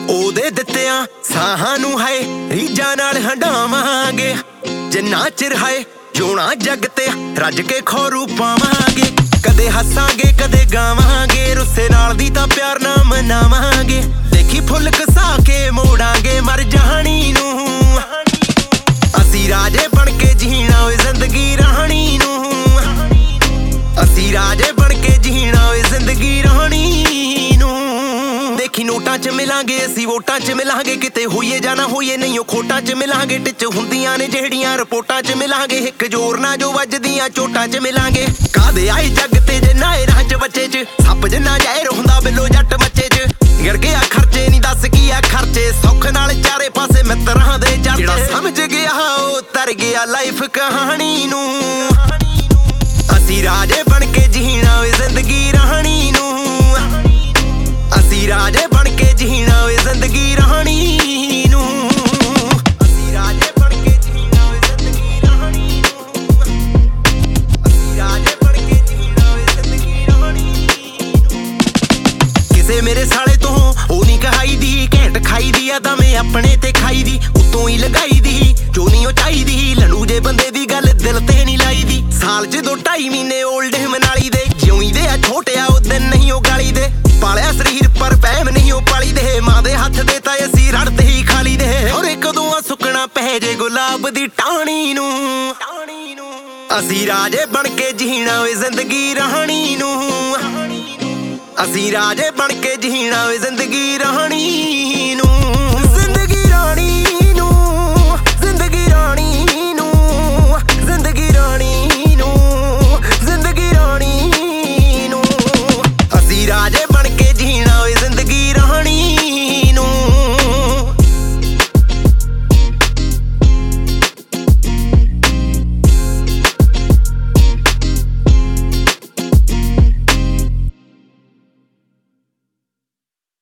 ਉਹਦੇ ਦਿੱਤਿਆਂ ਸਾਹਾਂ ਨੂੰ ਹਾਏ ਰੀਝਾਂ ਨਾਲ ਹੰਡਾਵਾਂਗੇ। ਜਿੰਨਾ ਚਿਰ ਹਾਏ ਜਿਉਣਾ ਜੱਗ ਤੇ ਰੱਜ ਕੇ ਖੌਰੂ ਪਾਵਾਂਗੇ। ਕਦੇ ਹੱਸਾਂਗੇ ਕਦੇ ਗਾਵਾਂਗੇ, ਰੁੱਸੇ ਨਾਲ ਦੀ ਤਾਂ ਪਿਆਰ ਨਾ ਮਨਾਵਾਂਗੇ। ਦੇਖੀ ਫੁੱਲ ਕਸਾ ਕੇ ਮੋੜਾਂਗੇ ਮਰ ਜਾਣੀ ਨੂੰ। ਅਸੀਂ ਰਾਜੇ ਬਣ ਕੇ ਜੀਣਾ ਓਏ ਜ਼ਿੰਦਗੀ ਰਾਣੀ ਨੂੰ। ਅਸੀਂ ਰਾਜੇ ਬਣ ਕੇ ਜੀਣਾ ਓਏ ਜ਼ਿੰਦਗੀ ਰਾਣੀ ਨੂੰ। ਦੇਖੀ ਨੋਟਾਂ 'ਚ ਮਿਲਾਂਗੇ ਅਸੀਂ ਵੋਟਾਂ 'ਚ ਮਿਲਾਂਗੇ, ਕਿਤੇ ਹੋਈਏ ਜਾਂ ਨਾ ਹੋਈਏ ਨਹੀਂ ਉਹ ਖੋਟਾਂ 'ਚ ਮਿਲਾਂਗੇ। ਟਿੱਚ ਹੁੰਦੀਆਂ ਨੇ ਜਿਹੜੀਆਂ ਰਿਪੋਰਟਾਂ 'ਚ ਮਿਲਾਂਗੇ, ਇੱਕ ਜ਼ੋਰ ਨਾ ਜੋ ਵੱਜਦੀਆਂ ਚੋਟਾਂ 'ਚ ਮਿਲਾਂਗੇ। ਕਾਹਦੇ ਆਏ ਜੱਗ ਤੇ ਜੇ ਨਾ ਰਾਹ 'ਚ ਬੱਚੇ 'ਚ ਸੱਪ ਜਿੰਨਾ ਜ਼ਹਿਰ ਹੁੰਦਾ ਬਿੱਲੋ ਜੱਟ ਮੱਚੇ 'ਚ। ਗਿਰ ਗਿਆ ਖਰਚੇ ਨਹੀਂ ਦੱਸ ਕੀ ਆ ਖਰਚੇ, ਸੁੱਖ ਨਾਲ ਚਾਰੇ ਪਾਸੇ ਮਿੱਤਰਾਂ ਦੇ ਜੜ। ਜਿਹੜਾ ਸਮਝ ਗਿਆ ਉਹ ਤਰ ਗਿਆ ਲਾਈਫ ਕਹਾਣੀ ਨੂੰ। ਅਸੀਂ ਰਾਜੇ ਬਣ ਕੇ ਜੀਣਾ ਓਏ ਜ਼ਿੰਦਗੀ ਰਾਣੀ ਨੂੰ। ਅਸੀਂ ਰਾਜੇ ਬਣ ਕੇ ਜੀਣਾ ਓਏ ਜ਼ਿੰਦਗੀ ਰਾਣੀ ਨੂੰ। ਅਸੀਂ ਰਾਜੇ ਬਣ ਕੇ ਜੀਣਾ ਓਏ ਜ਼ਿੰਦਗੀ ਰਾਣੀ ਨੂੰ। ਅਸੀਂ ਰਾਜੇ ਬਣ ਕੇ ਜੀਣਾ ਓਏ ਜ਼ਿੰਦਗੀ ਰਾਣੀ ਨੂੰ। ਕਿਸੇ ਮੇਰੇ ਸਾਲੇ ਤੋਂ ਉਹ ਨਹੀਂ ਕਹਾਈ ਦੀ, ਘੈਂਟ ਖਾਈ ਦੀ ਆ ਦਵੇਂ ਆਪਣੇ ਤੇ ਖਾਈ ਦੀ। ਉਤੋਂ ਹੀ ਲਗਾਈ ਦੀ ਜੋ ਨਹੀਂ ਉਹ ਚਾਹੀਦੀ, ਲੜੂ ਜੇ ਬੰਦੇ ਦੀ ਗੱਲ ਦਿਲ ਤੇ ਨਹੀਂ ਲਾਈ ਦੀ। ਸਾਲ 'ਚ 2-2.5 ਮਹੀਨੇ ਓਲਡ ਮਨਾਲੀ ਦੇ, ਜਿਉਂ ਦੇ ਆ ਛੋਟਿਆ ਉਹ ਦਿਨ ਨਹੀਂ ਉਹ ਗਾਲੀ ਦੇ। ਪਾਲਿਆ ਸਰੀਰ ਪਰ ਵਹਿਮ ਨਹੀਂ ਉਹ ਪਾਲੀ ਦੇ, ਮਾਂ ਦੇ ਹੱਥ ਦੇ ਤਾਂ ਅਸੀਂ ਰੜਦੇ ਹੀ ਖਾਲੀ ਦੇ। ਔਰੇ ਕਦੋਂ ਆ ਸੁੱਕਣਾ ਪੈ ਜੇ ਗੁਲਾਬ ਦੀ ਟਾਹਣੀ ਨੂੰ। ਅਸੀਂ ਰਾਜੇ ਬਣ ਕੇ ਜੀਣਾ ਓਏ ਜ਼ਿੰਦਗੀ ਰਾਣੀ ਨੂੰ। ਅਸੀਂ ਰਾਜੇ ਬਣ ਕੇ ਜੀਣਾ ਓਏ ਜ਼ਿੰਦਗੀ ਰਾਣੀ